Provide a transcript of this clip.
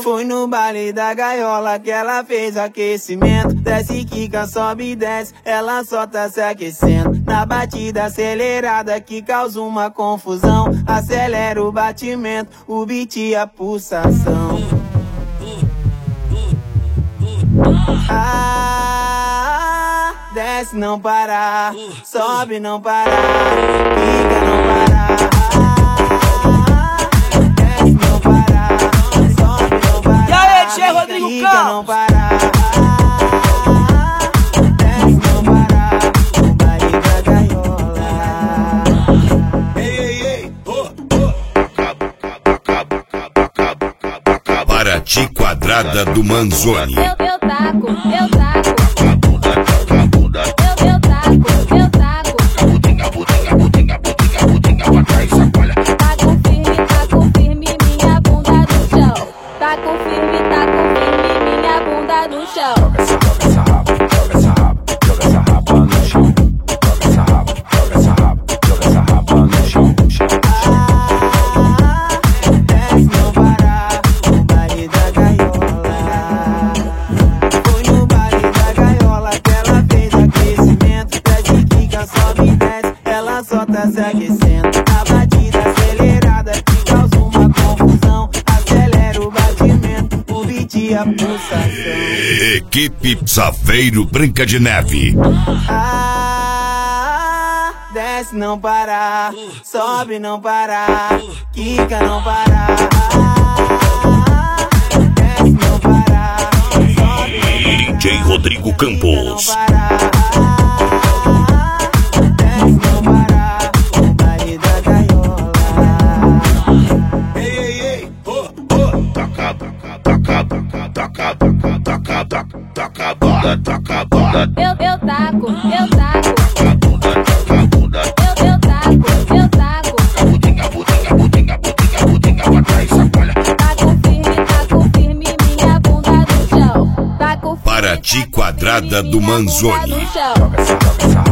Fui no baile da gaiola que ela fez aquecimento. Desce, quica, sobe e desce, ela só tá se aquecendo. Na batida acelerada que causa uma confusão. Acelera o batimento, o beat e a pulsação. Desce não parar, sobe não parar, quica não parar. Desce não parar, sobe não parar. E aí, DJ Rodrigo Campos? Não parar, desce não parar, o baile da gaiola. Ei, Paraty Quadrada do Manzoni. Eu taco. Eu taco. Taco firme, minha bunda no chão. Taco firme, minha bunda no chão. Joga essa raba, joga essa raba, joga essa raba no chão. Joga essa raba, joga essa raba, joga essa raba no chão. Desce não parar, o baile da gaiola. Foi no baile da gaiola que ela fez aquecimento. Desce, quica, sobe e desce, ela só tá se aquecendo. A batida acelerada que causa uma confusão. Acelera o batimento, o beat e a pulsação. Equipe Saveiro Branca de Neve. Desce não parar, sobe não parar, quica não parar. Desce não parar, sobe não parar, DJ Rodrigo Campos. não parar. Desce não parar, o baile da gaiola. Ei, Eu taco. Eu taco. Taco firme, minha bunda no chão. Taco firme, Paraty Quadrada do Manzoni. minha bunda no chão. Joga essa